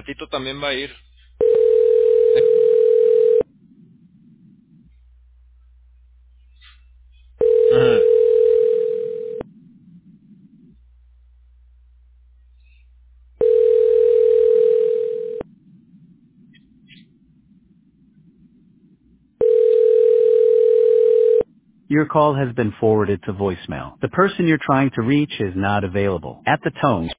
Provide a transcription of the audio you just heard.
ratito también va a ir. Ajá. Your call has been forwarded to voicemail. The person you're trying to reach is not available. At the tone,